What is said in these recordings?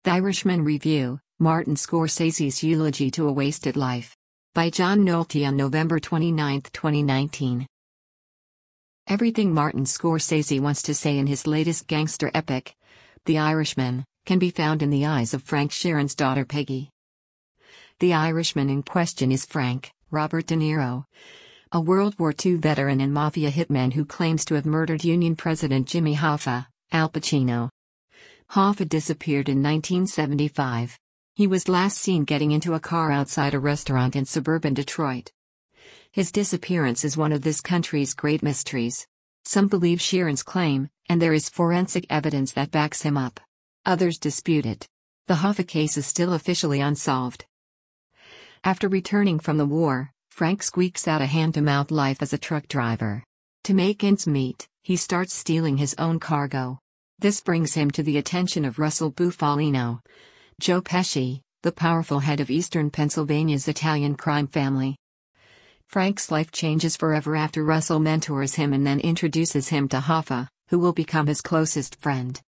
The Irishman Review, Martin Scorsese's Eulogy to a Wasted Life. By John Nolte on November 29, 2019. Everything Martin Scorsese wants to say in his latest gangster epic, The Irishman, can be found in the eyes of Frank Sheeran's daughter Peggy. The Irishman in question is Frank Robert De Niro, a World War II veteran and mafia hitman who claims to have murdered Union President Jimmy Hoffa, Al Pacino. Hoffa disappeared in 1975. He was last seen getting into a car outside a restaurant in suburban Detroit. His disappearance is one of this country's great mysteries. Some believe Sheeran's claim, and there is forensic evidence that backs him up. Others dispute it. The Hoffa case is still officially unsolved. After returning from the war, Frank squeaks out a hand-to-mouth life as a truck driver. To make ends meet, he starts stealing his own cargo. This brings him to the attention of Russell Bufalino, Joe Pesci, the powerful head of Eastern Pennsylvania's Italian crime family. Frank's life changes forever after Russell mentors him and then introduces him to Hoffa, who will become his closest friend.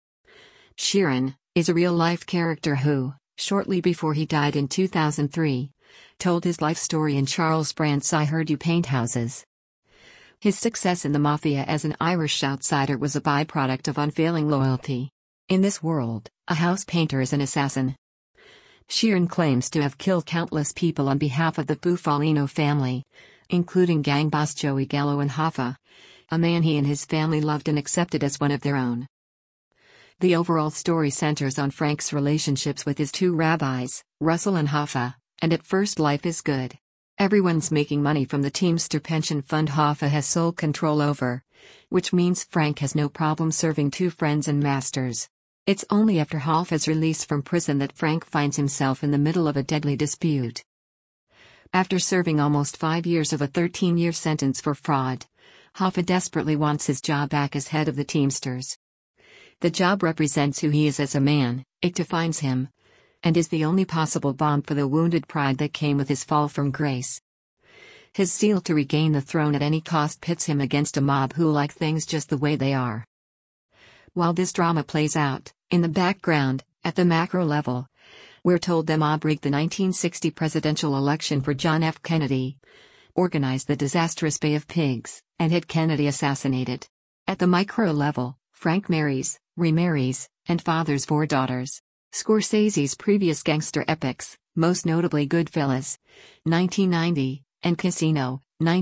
Sheeran is a real-life character who, shortly before he died in 2003, told his life story in Charles Brandt's I Heard You Paint Houses. His success in the mafia as an Irish outsider was a byproduct of unfailing loyalty. In this world, a house painter is an assassin. Sheeran claims to have killed countless people on behalf of the Bufalino family, including gang boss Joey Gallo and Hoffa, a man he and his family loved and accepted as one of their own. The overall story centers on Frank's relationships with his two rabbis, Russell and Hoffa, and at first life is good. Everyone's making money from the Teamster pension fund Hoffa has sole control over, which means Frank has no problem serving two friends and masters. It's only after Hoffa's release from prison that Frank finds himself in the middle of a deadly dispute. After serving almost 5 years of a 13-year sentence for fraud, Hoffa desperately wants his job back as head of the Teamsters. The job represents who he is as a man, it defines him, and is the only possible balm for the wounded pride that came with his fall from grace. His zeal to regain the throne at any cost pits him against a mob who like things just the way they are. While this drama plays out, in the background, at the macro level, we're told the mob rigged the 1960 presidential election for John F. Kennedy, organized the disastrous Bay of Pigs, and had Kennedy assassinated. At the micro level, Frank marries, remarries, and fathers 4 daughters. Scorsese's previous gangster epics, most notably Goodfellas, 1990, and Casino,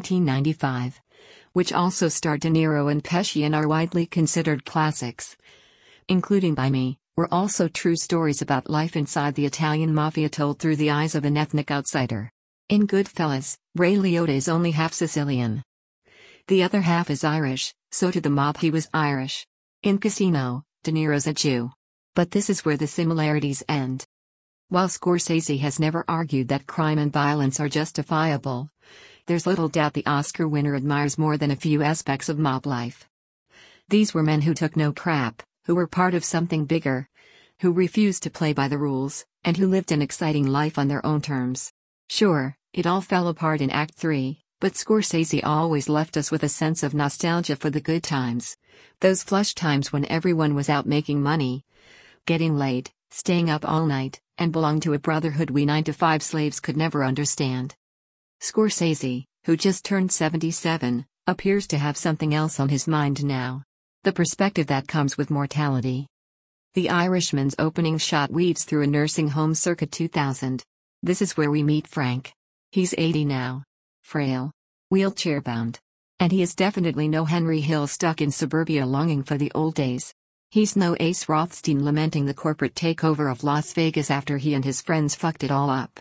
1995, which also starred De Niro and Pesci and are widely considered classics, including By Me, were also true stories about life inside the Italian mafia told through the eyes of an ethnic outsider. In Goodfellas, Ray Liotta is only half Sicilian. The other half is Irish, so to the mob he was Irish. In Casino, De Niro's a Jew. But this is where the similarities end. While Scorsese has never argued that crime and violence are justifiable, there's little doubt the Oscar winner admires more than a few aspects of mob life. These were men who took no crap, who were part of something bigger, who refused to play by the rules, and who lived an exciting life on their own terms. Sure, it all fell apart in Act 3, but Scorsese always left us with a sense of nostalgia for the good times, those flush times when everyone was out making money, getting laid, staying up all night, and belonged to a brotherhood we 9-to-5 slaves could never understand. Scorsese, who just turned 77, appears to have something else on his mind now. The perspective that comes with mortality. The Irishman's opening shot weaves through a nursing home circa 2000. This is where we meet Frank. He's 80 now. Frail. Wheelchair-bound. And he is definitely no Henry Hill stuck in suburbia longing for the old days. He's no Ace Rothstein lamenting the corporate takeover of Las Vegas after he and his friends fucked it all up.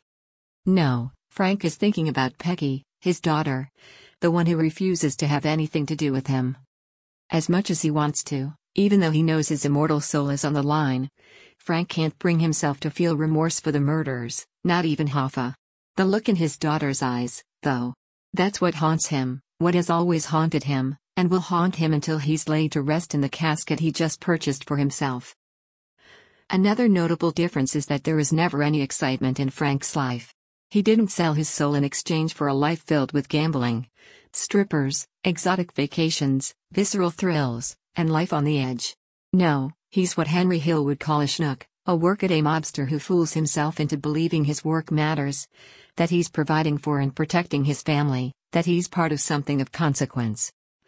No, Frank is thinking about Peggy, his daughter, the one who refuses to have anything to do with him. As much as he wants to, even though he knows his immortal soul is on the line, Frank can't bring himself to feel remorse for the murderers, not even Hoffa. The look in his daughter's eyes, though. That's what haunts him, what has always haunted him, and will haunt him until he's laid to rest in the casket he just purchased for himself. Another notable difference is that there is never any excitement in Frank's life. He didn't sell his soul in exchange for a life filled with gambling, strippers, exotic vacations, visceral thrills, and life on the edge. No, he's what Henry Hill would call a schnook, A workaday mobster who fools himself into believing his work matters, that he's providing for and protecting his family, that he's part of something of consequence.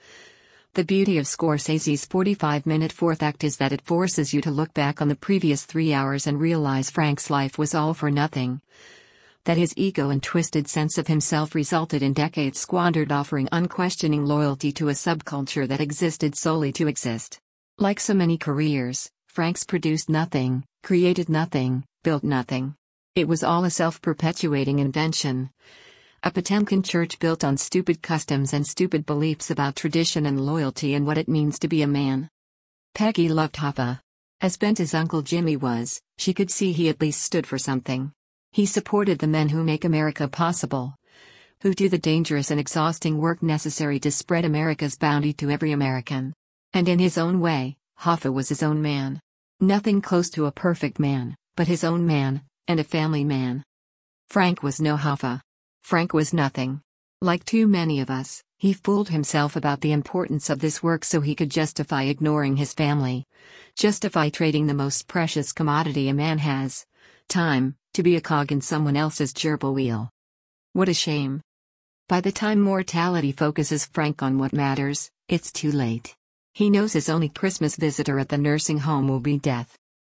The beauty of Scorsese's 45-minute fourth act is that it forces you to look back on the previous 3 hours and realize Frank's life was all for nothing. That his ego and twisted sense of himself resulted in decades squandered offering unquestioning loyalty to a subculture that existed solely to exist. Like so many careers, Frank's produced nothing, created nothing, built nothing. It was all a self-perpetuating invention. A Potemkin church built on stupid customs and stupid beliefs about tradition and loyalty and what it means to be a man. Peggy loved Hoffa. As bent as Uncle Jimmy was, she could see he at least stood for something. He supported the men who make America possible, who do the dangerous and exhausting work necessary to spread America's bounty to every American. And in his own way, Hoffa was his own man. Nothing close to a perfect man, but his own man, and a family man. Frank was no Hoffa. Frank was nothing. Like too many of us, he fooled himself about the importance of this work so he could justify ignoring his family, justify trading the most precious commodity a man has, time, to be a cog in someone else's gerbil wheel. What a shame. By the time mortality focuses Frank on what matters, it's too late. He knows his only Christmas visitor at the nursing home will be death.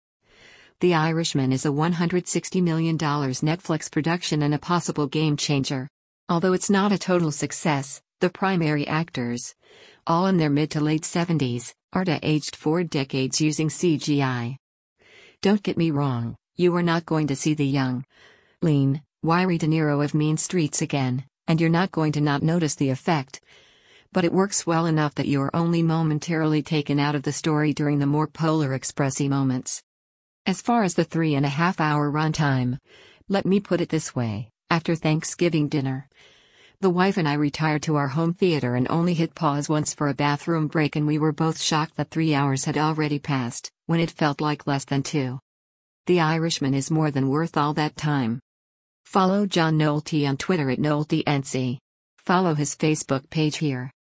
The Irishman is a $160 million Netflix production and a possible game changer. Although it's not a total success, the primary actors, all in their mid to late 70s, are de-aged 4 decades using CGI. Don't get me wrong. You are not going to see the young, lean, wiry De Niro of Mean Streets again, and you're not going to not notice the effect. But it works well enough that you're only momentarily taken out of the story during the more polar expressy moments. As far as the 3.5-hour runtime, let me put it this way: after Thanksgiving dinner, the wife and I retired to our home theater and only hit pause once for a bathroom break, and we were both shocked that 3 hours had already passed, when it felt like less than 2. The Irishman is more than worth all that time. Follow John Nolte on Twitter at NolteNC. Follow his Facebook page here.